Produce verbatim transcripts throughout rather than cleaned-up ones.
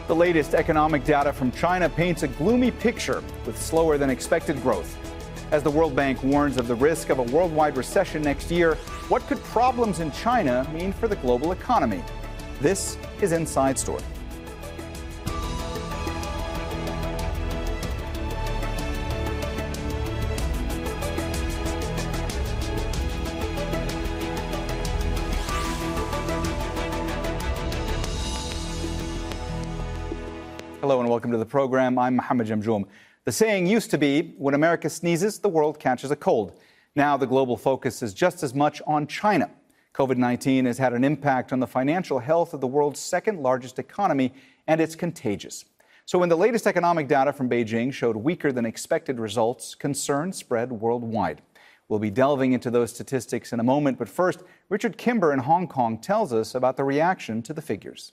The latest economic data from China paints a gloomy picture with slower than expected growth. As the World Bank warns of the risk of a worldwide recession next year, what could problems in China mean for the global economy? This is Inside Story. Hello and welcome to the program. I'm Mohammed Jamjoom. The saying used to be, when America sneezes, the world catches a cold. Now the global focus is just as much on China. COVID nineteen has had an impact on the financial health of the world's second largest economy, and it's contagious. So when the latest economic data from Beijing showed weaker than expected results, concern spread worldwide. We'll be delving into those statistics in a moment, but first, Richard Kimber in Hong Kong tells us about the reaction to the figures.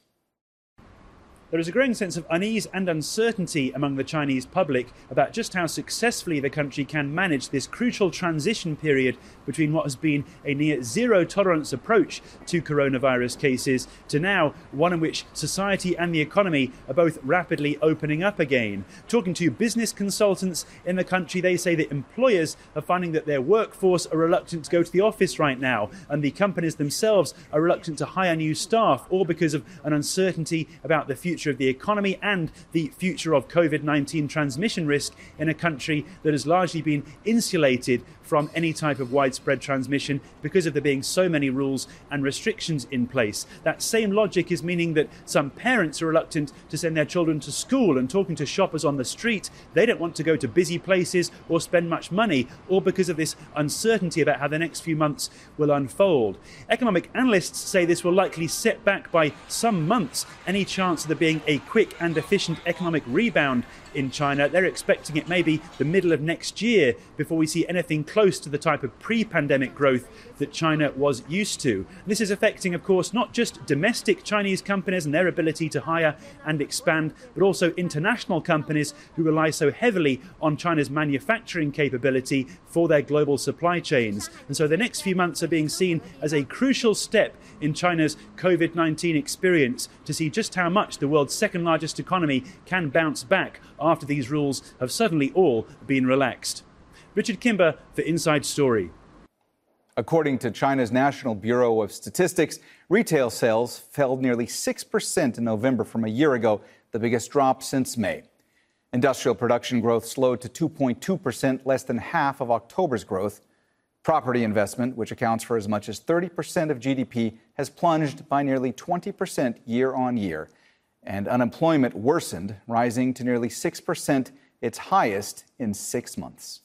There is a growing sense of unease and uncertainty among the Chinese public about just how successfully the country can manage this crucial transition period between what has been a near zero tolerance approach to coronavirus cases to now one in which society and the economy are both rapidly opening up again. Talking to business consultants in the country, they say that employers are finding that their workforce are reluctant to go to the office right now, and the companies themselves are reluctant to hire new staff, all because of an uncertainty about the future of the economy and the future of COVID nineteen transmission risk in a country that has largely been insulated from any type of widespread transmission because of there being so many rules and restrictions in place. That same logic is meaning that some parents are reluctant to send their children to school, and talking to shoppers on the street, they don't want to go to busy places or spend much money, all because of this uncertainty about how the next few months will unfold. Economic analysts say this will likely set back by some months any chance of there being a quick and efficient economic rebound in China. They're expecting it maybe the middle of next year before we see anything close to the type of pre-pandemic growth that China was used to. This is affecting, of course, not just domestic Chinese companies and their ability to hire and expand, but also international companies who rely so heavily on China's manufacturing capability for their global supply chains. And so the next few months are being seen as a crucial step in China's COVID nineteen experience to see just how much the world's second largest economy can bounce back after these rules have suddenly all been relaxed. Richard Kimber for Inside Story. According to China's National Bureau of Statistics, retail sales fell nearly six percent in November from a year ago, the biggest drop since May. Industrial production growth slowed to two point two percent, less than half of October's growth. Property investment, which accounts for as much as thirty percent of G D P, has plunged by nearly twenty percent year on year. And unemployment worsened, rising to nearly six percent, its highest in six months.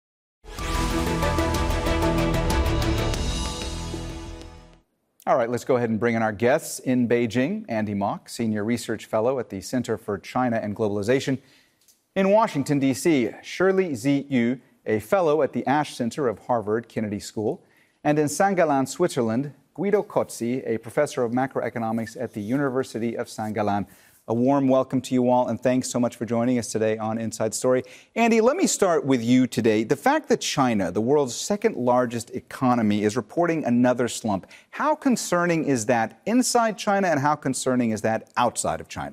All right, let's go ahead and bring in our guests in Beijing. Andy Mok, Senior Research Fellow at the Center for China and Globalization. In Washington, D C, Shirley Zi Yu, a fellow at the Ash Center of Harvard Kennedy School. And in Saint Gallen, Switzerland, Guido Cozzi, a professor of macroeconomics at the University of Saint Gallen. A warm welcome to you all, and thanks so much for joining us today on Inside Story. Andy, let me start with you today. The fact that China, the world's second largest economy, is reporting another slump, how concerning is that inside China, and how concerning is that outside of China?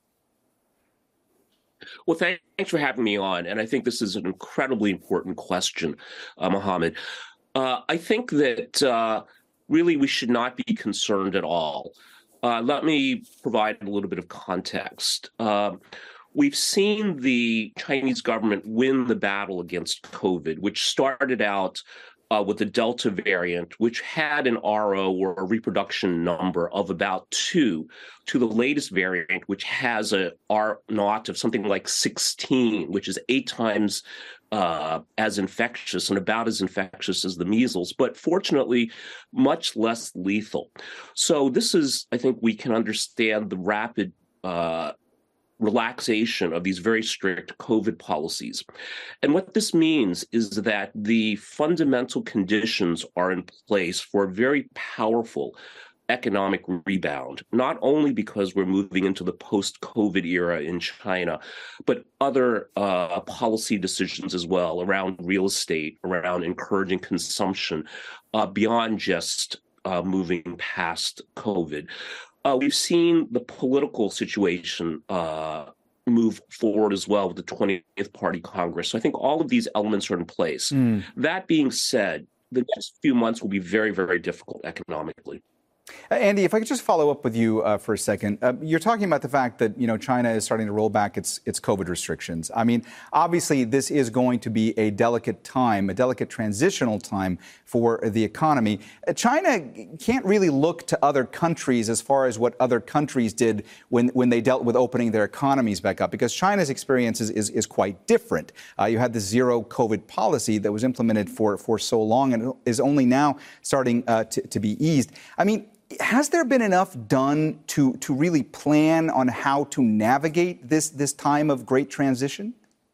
Well, thanks for having me on, and I think this is an incredibly important question, uh, Mohammed. Uh, I think that uh, really we should not be concerned at all. Uh, let me provide a little bit of context. Uh, we've seen the Chinese government win the battle against COVID, which started out uh, with the Delta variant, which had an R O, or a reproduction number, of about two, to the latest variant, which has a R naught of something like sixteen, which is eight times uh, as infectious and about as infectious as the measles, but fortunately much less lethal. So this is, I think we can understand the rapid uh, relaxation of these very strict COVID policies. And what this means is that the fundamental conditions are in place for a very powerful economic rebound, not only because we're moving into the post-COVID era in China, but other uh, policy decisions as well around real estate, around encouraging consumption, uh, beyond just uh, moving past COVID. Uh, we've seen the political situation uh, move forward as well with the twentieth Party Congress. So I think all of these elements are in place. Mm. That being said, the next few months will be very, very difficult economically. Uh, Andy, if I could just follow up with you uh, for a second. Uh, you're talking about the fact that, you know, China is starting to roll back its its COVID restrictions. I mean, obviously, this is going to be a delicate time, a delicate transitional time for the economy. Uh, China can't really look to other countries as far as what other countries did when, when they dealt with opening their economies back up, because China's experience is, is, is quite different. Uh, you had the zero COVID policy that was implemented for, for so long and is only now starting uh, to, to be eased. I mean, has there been enough done to, to really plan on how to navigate this, this time of great transition?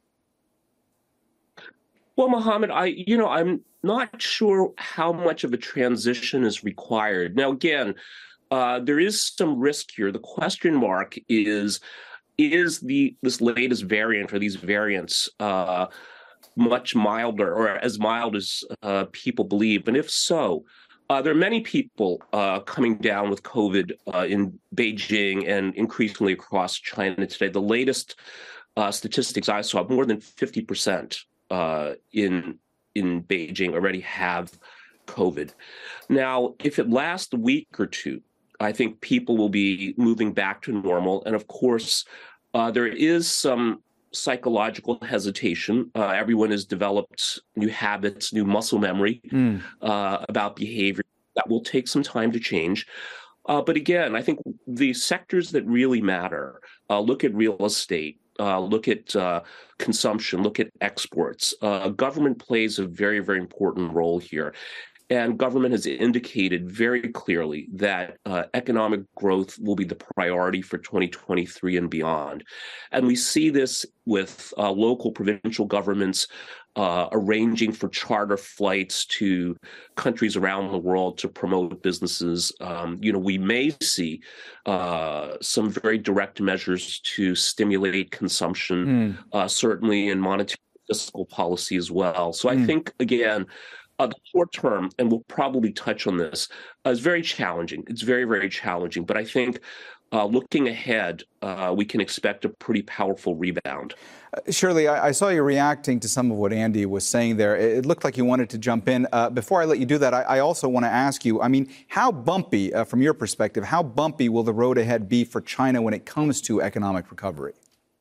Well, Mohammed, I, you know, I'm not sure how much of a transition is required. Now, again, uh, there is some risk here. The question mark is, is the this latest variant or these variants uh, much milder or as mild as uh, people believe? And if so, Uh, there are many people uh, coming down with COVID uh, in Beijing and increasingly across China today. The latest uh, statistics I saw, more than fifty percent uh, in in Beijing already have COVID. Now, if it lasts a week or two, I think people will be moving back to normal. And of course, uh, there is some psychological hesitation. Uh, everyone has developed new habits, new muscle memory mm. uh, about behavior. That will take some time to change. Uh, but again, I think the sectors that really matter, uh, look at real estate, uh, look at uh, consumption, look at exports. Uh, government plays a very, very important role here. And government has indicated very clearly that uh, economic growth will be the priority for twenty twenty-three and beyond. And we see this with uh, local provincial governments uh, arranging for charter flights to countries around the world to promote businesses. Um, you know, we may see uh, some very direct measures to stimulate consumption, mm. uh, certainly in monetary fiscal policy as well. So mm. I think, again, Uh, the short term, and we'll probably touch on this, uh, is very challenging. It's very, very challenging. But I think uh, looking ahead, uh, we can expect a pretty powerful rebound. Uh, Shirley, I, I saw you reacting to some of what Andy was saying there. It, it looked like you wanted to jump in. Uh, before I let you do that, I, I also want to ask you, I mean, how bumpy, uh, from your perspective, how bumpy will the road ahead be for China when it comes to economic recovery?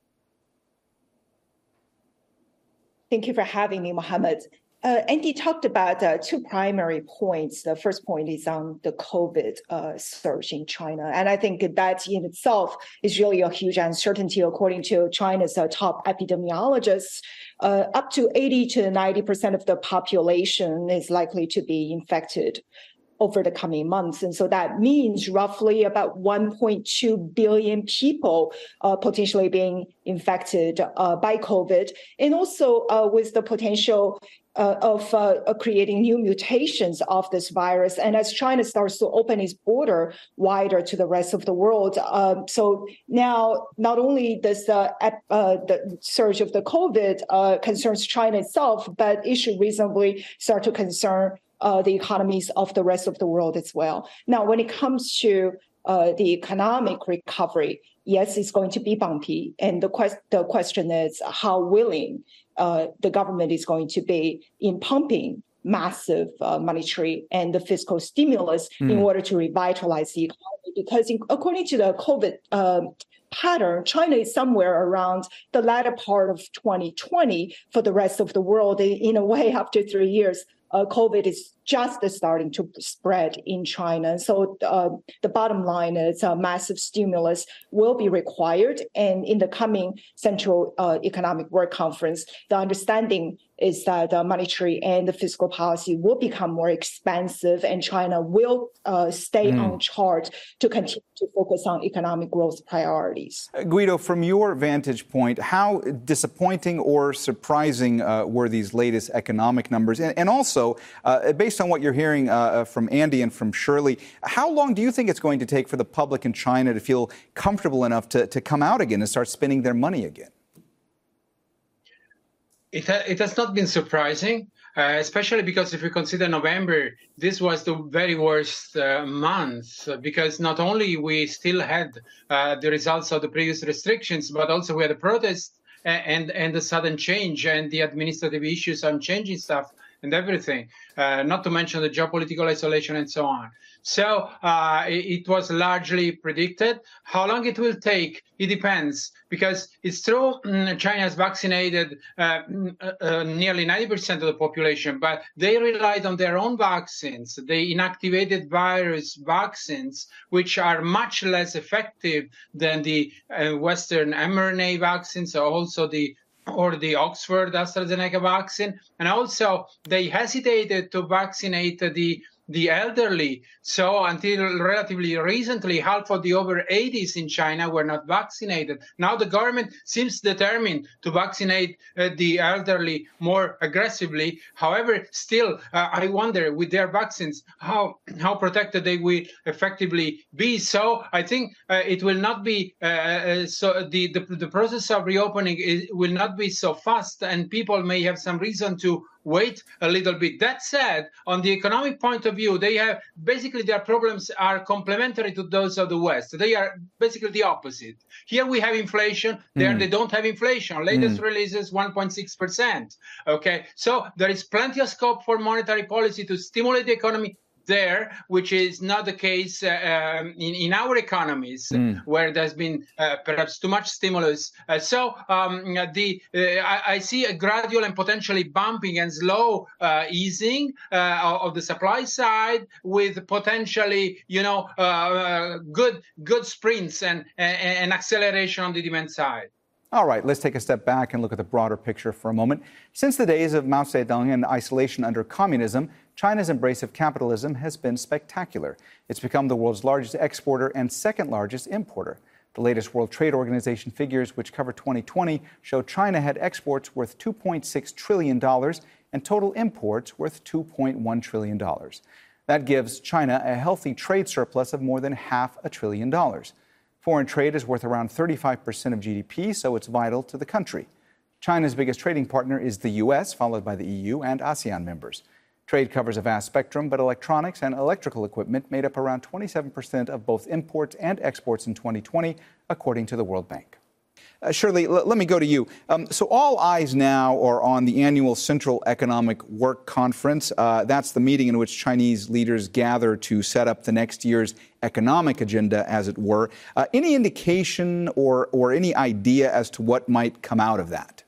Thank you for having me, Mohammed. Uh, Andy talked about uh, two primary points. The first point is on the COVID uh, surge in China. And I think that in itself is really a huge uncertainty. According to China's uh, top epidemiologists, uh, up to eighty to ninety percent of the population is likely to be infected over the coming months. And so that means roughly about one point two billion people uh, potentially being infected uh, by COVID. And also uh, with the potential Uh, of uh, uh, creating new mutations of this virus. And as China starts to open its border wider to the rest of the world, um, so now not only does the, uh, the surge of the COVID uh, concerns China itself, but it should reasonably start to concern uh, the economies of the rest of the world as well. Now, when it comes to uh, the economic recovery, yes, it's going to be bumpy. And the, que- the question is how willing Uh, the government is going to be in pumping massive uh, monetary and the fiscal stimulus mm. in order to revitalize the economy. Because in, according to the COVID uh, pattern, China is somewhere around the latter part of twenty twenty. For the rest of the world, in a way, after three years, uh, COVID is just starting to spread in China. So uh, the bottom line is a massive stimulus will be required. And in the coming Central uh, Economic Work Conference, the understanding is that the monetary and the fiscal policy will become more expansive, and China will uh, stay mm. on chart to continue to focus on economic growth priorities. Uh, Guido, from your vantage point, how disappointing or surprising uh, were these latest economic numbers? And, and also, uh, based on what you're hearing uh, from Andy and from Shirley, how long do you think it's going to take for the public in China to feel comfortable enough to, to come out again and start spending their money again? It, ha- it has not been surprising. uh, especially because if we consider November, this was the very worst uh, month, because not only we still had uh, the results of the previous restrictions, but also we had a protest and, and the sudden change and the administrative issues on changing stuff and everything, uh, not to mention the geopolitical isolation and so on. So uh, it, it was largely predicted. How long it will take, it depends, because it's true mm, China has vaccinated uh, uh, nearly ninety percent of the population, but they relied on their own vaccines, the inactivated virus vaccines, which are much less effective than the uh, Western mRNA vaccines, or also the or the Oxford AstraZeneca vaccine. And also they hesitated to vaccinate the the elderly. So until relatively recently, half of the over eighties in China were not vaccinated. Now the government seems determined to vaccinate uh, the elderly more aggressively. However, still, uh, I wonder with their vaccines, how how protected they will effectively be. So I think uh, it will not be, uh, so the, the, the process of reopening is, will not be so fast, and people may have some reason to wait a little bit. That said, on the economic point of view, they have basically their problems are complementary to those of the West. They are basically the opposite. Here we have inflation. There mm. they don't have inflation. Latest mm. release is one point six percent. Okay, so there is plenty of scope for monetary policy to stimulate the economy there, which is not the case uh, um, in, in our economies, mm. where there's been uh, perhaps too much stimulus. Uh, so um, the uh, I, I see a gradual and potentially bumping and slow uh, easing uh, of the supply side, with potentially, you know, uh, good good sprints and, and, and acceleration on the demand side. All right, let's take a step back and look at the broader picture for a moment. Since the days of Mao Zedong and isolation under communism, China's embrace of capitalism has been spectacular. It's become the world's largest exporter and second largest importer. The latest World Trade Organization figures, which cover twenty twenty, show China had exports worth two point six trillion dollars and total imports worth two point one trillion dollars. That gives China a healthy trade surplus of more than half a trillion dollars. Foreign trade is worth around thirty-five percent of G D P, so it's vital to the country. China's biggest trading partner is the U S, followed by the E U and ASEAN members. Trade covers a vast spectrum, but electronics and electrical equipment made up around twenty-seven percent of both imports and exports in twenty twenty, according to the World Bank. Uh, Shirley, l- let me go to you. Um, so all eyes now are on the annual Central Economic Work Conference. Uh, that's the meeting in which Chinese leaders gather to set up the next year's economic agenda, as it were. Uh, any indication or, or any idea as to what might come out of that?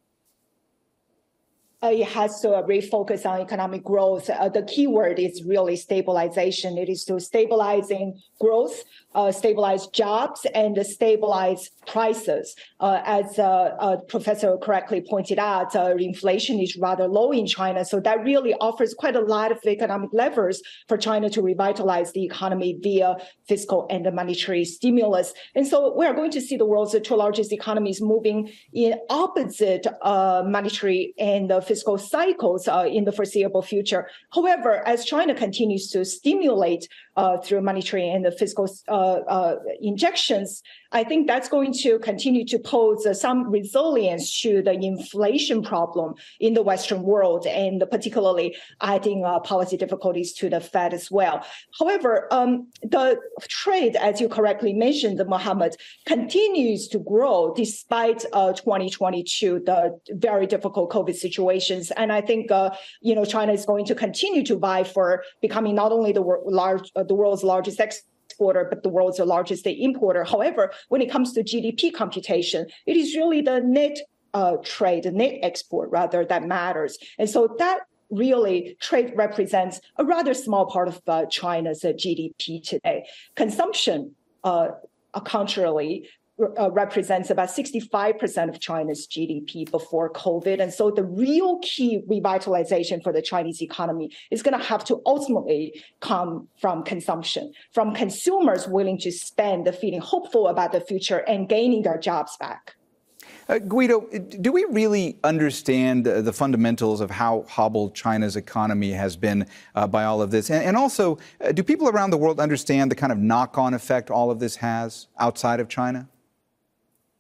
Uh, it has to uh, refocus on economic growth. Uh, the key word is really stabilization. It is to stabilizing growth, uh, stabilize jobs, and uh, stabilize prices. Uh, as uh, uh, Professor correctly pointed out, uh, inflation is rather low in China, so that really offers quite a lot of economic levers for China to revitalize the economy via fiscal and monetary stimulus. And so we are going to see the world's two largest economies moving in opposite uh, monetary and uh, fiscal cycles uh, in the foreseeable future. However, as China continues to stimulate uh, through monetary and the fiscal uh, uh, injections, I think that's going to continue to pose uh, some resilience to the inflation problem in the Western world, and particularly adding uh, policy difficulties to the Fed as well. However, um, the trade, as you correctly mentioned, Mohammed, continues to grow despite uh, twenty twenty-two, the very difficult COVID situations. And I think, uh, you know, China is going to continue to vie for becoming not only the, wor- large, uh, the world's largest exporter, exporter, but the world's largest importer. However, when it comes to G D P computation, it is really the net uh, trade, the net export rather, that matters. And so that really trade represents a rather small part of uh, China's uh, G D P today. Consumption, uh, contrarily, Uh, represents about sixty-five percent of China's G D P before COVID. And so the real key revitalization for the Chinese economy is going to have to ultimately come from consumption, from consumers willing to spend, feeling hopeful about the future and gaining their jobs back. Uh, Guido, do we really understand uh, the fundamentals of how hobbled China's economy has been uh, by all of this? And, and also, uh, do people around the world understand the kind of knock-on effect all of this has outside of China?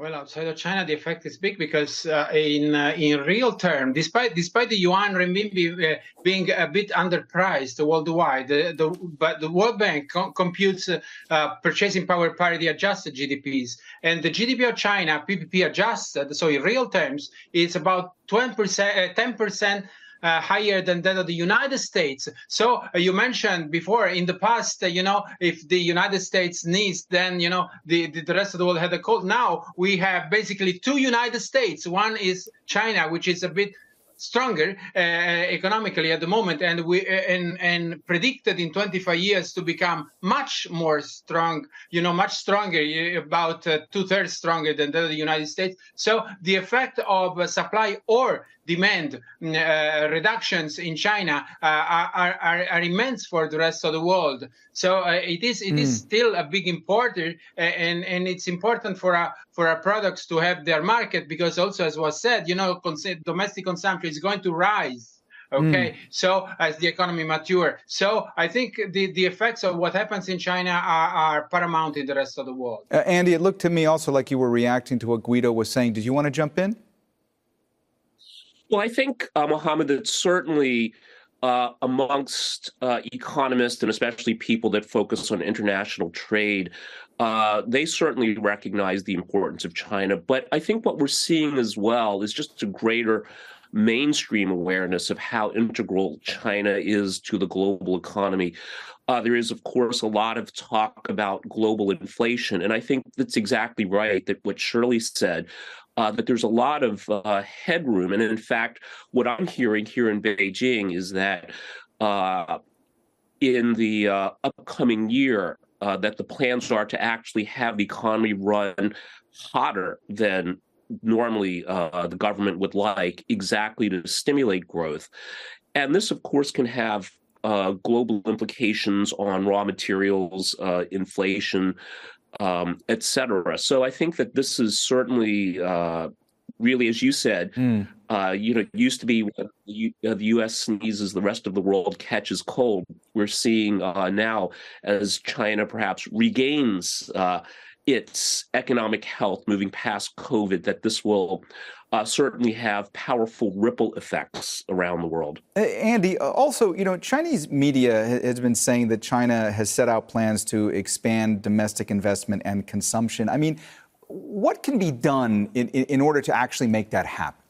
Well, outside of China, the effect is big because uh, in uh, in real terms, despite despite the yuan renminbi uh, being a bit underpriced worldwide, the, the, but the World Bank com- computes uh, uh, purchasing power parity adjusted G D Ps, and the G D P of China, P P P adjusted, so in real terms, is about twenty percent, uh, ten percent. Uh, higher than that of the United States. So uh, you mentioned before in the past, uh, you know, if the United States needs, then, you know, the, the, the rest of the world had a cold. Now we have basically two United States. One is China, which is a bit stronger uh, economically at the moment, and we uh, and and predicted in twenty-five years to become much more strong, you know, much stronger, about uh, two thirds stronger than the United States. So the effect of uh, supply or demand uh, reductions in China uh, are, are are immense for the rest of the world. So uh, it is it mm. is still a big importer, uh, and and it's important for our for our products to have their market, because also, as was said, you know, cons- domestic consumption is going to rise. Okay, mm. so as the economy mature, so I think the, the effects of what happens in China are, are paramount in the rest of the world. Uh, Andy, it looked to me also like you were reacting to what Guido was saying. Did you want to jump in? Well, I think, uh, Mohammed, that certainly uh, amongst uh, economists, and especially people that focus on international trade, uh, they certainly recognize the importance of China. But I think what we're seeing as well is just a greater mainstream awareness of how integral China is to the global economy. Uh, there is, of course, a lot of talk about global inflation. And I think that's exactly right, that what Shirley said, uh, that there's a lot of uh, headroom. And in fact, what I'm hearing here in Beijing is that uh, in the uh, upcoming year, uh, that the plans are to actually have the economy run hotter than normally uh, the government would like, exactly to stimulate growth. And this, of course, can have uh, global implications on raw materials, uh, inflation, um, et cetera. So I think that this is certainly uh, really, as you said, mm. uh, you know, it used to be when the, U- uh, the U S sneezes, the rest of the world catches cold. We're seeing uh, now, as China perhaps regains uh, its economic health moving past COVID, that this will uh, certainly have powerful ripple effects around the world. Andy, also, you know, Chinese media has been saying that China has set out plans to expand domestic investment and consumption. I mean, what can be done in, in order to actually make that happen?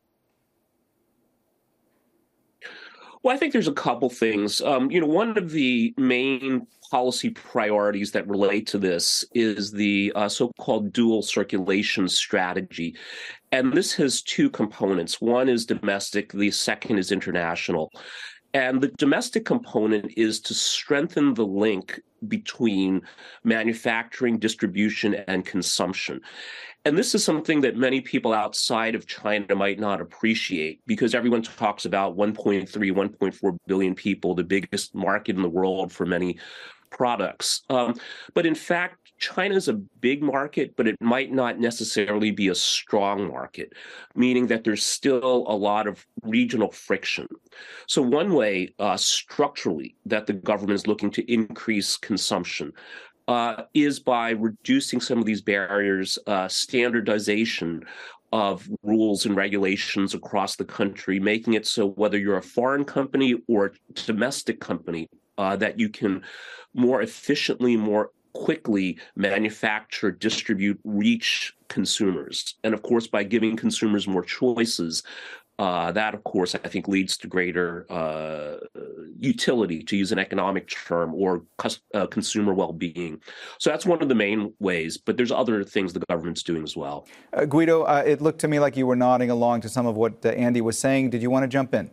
Well, I think there's a couple things. Um, you know, one of the main policy priorities that relate to this is the uh, so-called dual circulation strategy. And this has two components. One is domestic, the second is international. And the domestic component is to strengthen the link between manufacturing, distribution, and consumption. And this is something that many people outside of China might not appreciate, because everyone talks about one point three, one point four billion people, the biggest market in the world for many products. Um, but in fact, China is a big market, but it might not necessarily be a strong market, meaning that there's still a lot of regional friction. So one way uh, structurally that the government is looking to increase consumption uh, is by reducing some of these barriers, uh, standardization of rules and regulations across the country, making it so whether you're a foreign company or a domestic company, uh, that you can more efficiently, more quickly manufacture, distribute, reach consumers. And of course, by giving consumers more choices, uh, that, of course, I think leads to greater uh, utility, to use an economic term, or cus- uh, consumer well-being. So that's one of the main ways, but there's other things the government's doing as well. Uh, Guido, uh, it looked to me like you were nodding along to some of what uh, Andy was saying. Did you want to jump in?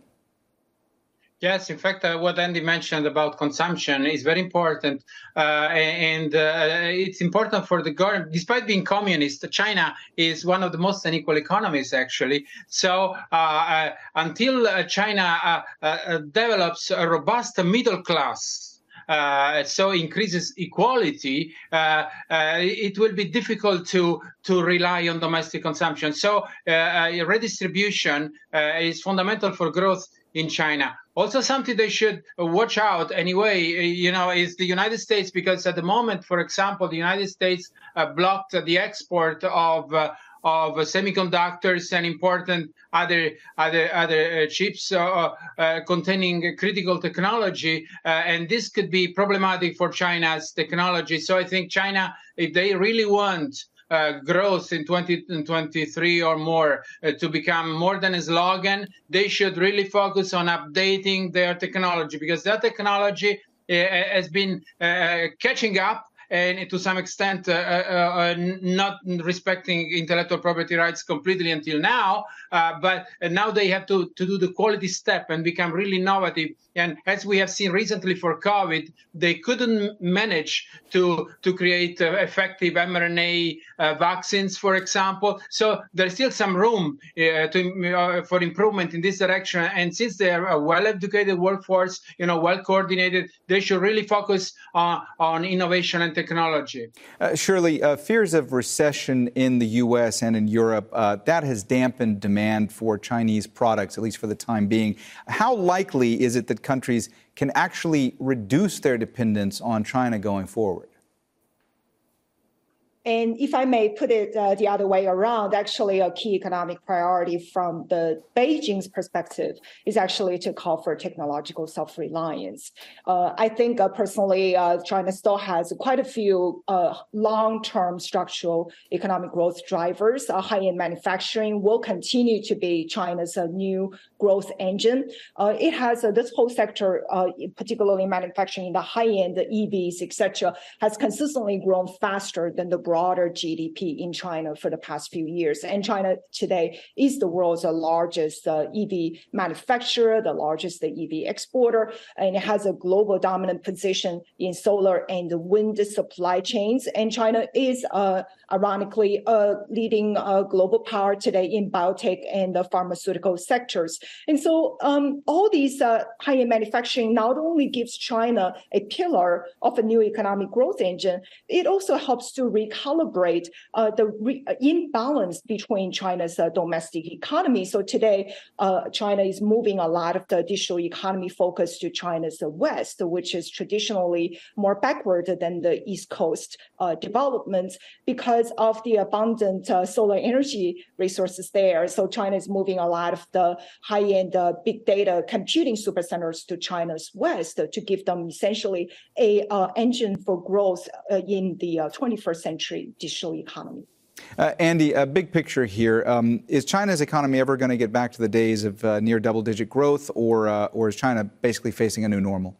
Yes, in fact, uh, what Andy mentioned about consumption is very important. Uh, and uh, it's important for the government. Despite being communist, China is one of the most unequal economies, actually. So uh, uh, until uh, China uh, uh, develops a robust middle class, uh, so increases equality, uh, uh, it will be difficult to, to rely on domestic consumption. So uh, uh, redistribution uh, is fundamental for growth in China. Also, something they should watch out anyway, you know, is the United States, because at the moment, for example, the United States uh, blocked the export of uh, of semiconductors and important other other other uh, chips uh, uh, containing critical technology, uh, and this could be problematic for China's technology. So I think China, if they really want Uh, growth in twenty twenty-three or more uh, to become more than a slogan, they should really focus on updating their technology, because that technology uh, has been uh, catching up and to some extent uh, uh, uh, not respecting intellectual property rights completely until now, uh, but now they have to, to do the quality step and become really innovative. And as we have seen recently for COVID, they couldn't manage to, to create uh, effective mRNA uh, vaccines, for example. So there's still some room uh, to, uh, for improvement in this direction. And since they're a well-educated workforce, you know, well-coordinated, they should really focus on, on innovation and technology. Uh, Shirley, uh, fears of recession in the U S and in Europe, uh, that has dampened demand for Chinese products, at least for the time being. How likely is it that countries can actually reduce their dependence on China going forward? And if I may put it uh, the other way around, actually a key economic priority from the Beijing's perspective is actually to call for technological self-reliance. Uh, I think uh, personally, uh, China still has quite a few uh, long-term structural economic growth drivers. Uh, high-end manufacturing will continue to be China's uh, new growth engine. Uh, it has uh, this whole sector, uh, particularly manufacturing, the high-end, the E Vs, et cetera, has consistently grown faster than the broader G D P in China for the past few years. And China today is the world's largest uh, E V manufacturer, the largest E V exporter, and it has a global dominant position in solar and wind supply chains. And China is, uh, ironically, a leading uh, global power today in biotech and the pharmaceutical sectors. And so um, all these uh, high-end manufacturing not only gives China a pillar of a new economic growth engine, it also helps to recalibrate uh, the re- imbalance between China's uh, domestic economy. So today, uh, China is moving a lot of the digital economy focus to China's uh, West, which is traditionally more backward than the East Coast uh, developments because of the abundant uh, solar energy resources there. So China is moving a lot of the high-end uh, big data computing supercenters to China's West uh, to give them essentially a uh, engine for growth uh, in the uh, twenty-first century digital economy. Uh, Andy, a big picture here. Um, is China's economy ever going to get back to the days of uh, near double-digit growth, or uh, or is China basically facing a new normal?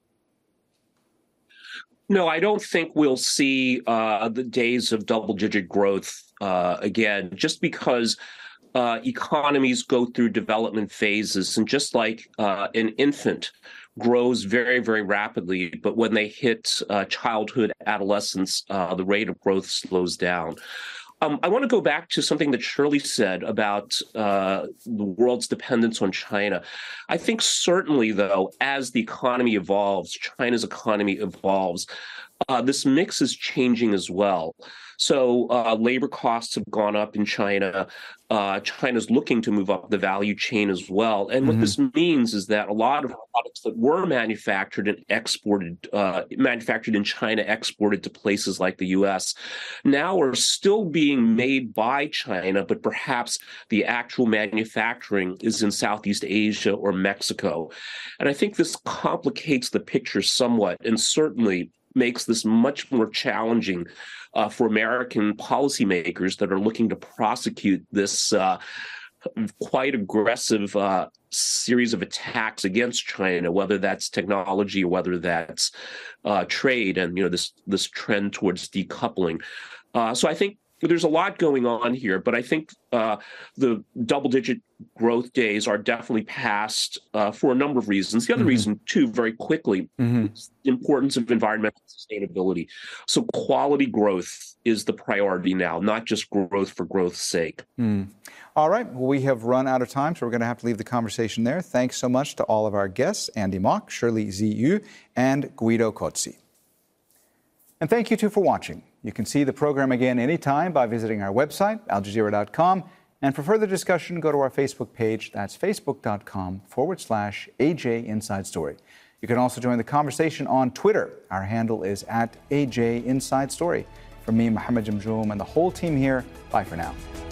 No, I don't think we'll see uh, the days of double-digit growth uh, again, just because uh, economies go through development phases. And just like uh, an infant grows very, very rapidly, but when they hit uh, childhood, adolescence, uh, the rate of growth slows down. Um, I want to go back to something that Shirley said about uh, the world's dependence on China. I think certainly, though, as the economy evolves, China's economy evolves, uh, this mix is changing as well. So uh, labor costs have gone up in China. Uh, China's looking to move up the value chain as well. And what mm-hmm. this means is that a lot of products that were manufactured and exported, uh, manufactured in China, exported to places like the U S, now are still being made by China, but perhaps the actual manufacturing is in Southeast Asia or Mexico. And I think this complicates the picture somewhat, and certainly makes this much more challenging uh, for American policymakers that are looking to prosecute this uh, quite aggressive uh, series of attacks against China, whether that's technology or whether that's uh, trade, and you know this this trend towards decoupling. Uh, so I think there's a lot going on here, but I think uh, the double-digit growth days are definitely past uh, for a number of reasons. The other mm-hmm. reason, too, very quickly, mm-hmm. is the importance of environmental sustainability. So quality growth is the priority now, not just growth for growth's sake. Mm. All right. Well, we have run out of time, so we're going to have to leave the conversation there. Thanks so much to all of our guests, Andy Mok, Shirley Zhi Yu, and Guido Cozzi. And thank you, too, for watching. You can see the program again anytime by visiting our website, al jazeera dot com, And for further discussion, go to our Facebook page. That's facebook.com forward slash AJ Inside Story. You can also join the conversation on Twitter. Our handle is at A J Inside Story. From me, Mohammed Jamjoom, and the whole team here, bye for now.